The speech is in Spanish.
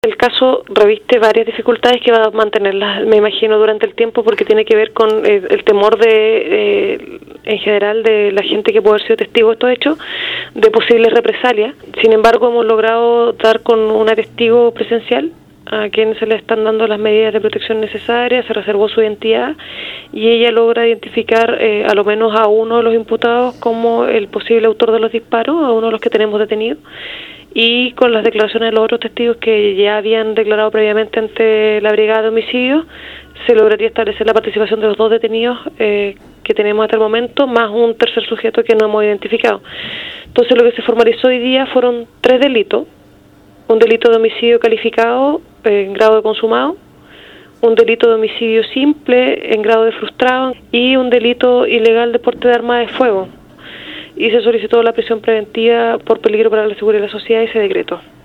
El caso reviste varias dificultades que va a mantenerlas, me imagino, durante el tiempo, porque tiene que ver con el temor en general de la gente que puede haber sido testigo de estos hechos, de posibles represalias. Sin embargo, hemos logrado dar con una testigo presencial a quien se le están dando las medidas de protección necesarias, se reservó su identidad y ella logra identificar a lo menos a uno de los imputados como el posible autor de los disparos, a uno de los que tenemos detenido. Y con las declaraciones de los otros testigos que ya habían declarado previamente ante la Brigada de Homicidios, se lograría establecer la participación de los dos detenidos que tenemos hasta el momento, más un tercer sujeto que no hemos identificado. Entonces lo que se formalizó hoy día fueron 3 delitos: un delito de homicidio calificado en grado de consumado, un delito de homicidio simple en grado de frustrado y un delito ilegal de porte de arma de fuego. Y se solicitó la prisión preventiva por peligro para la seguridad de la sociedad y se decretó.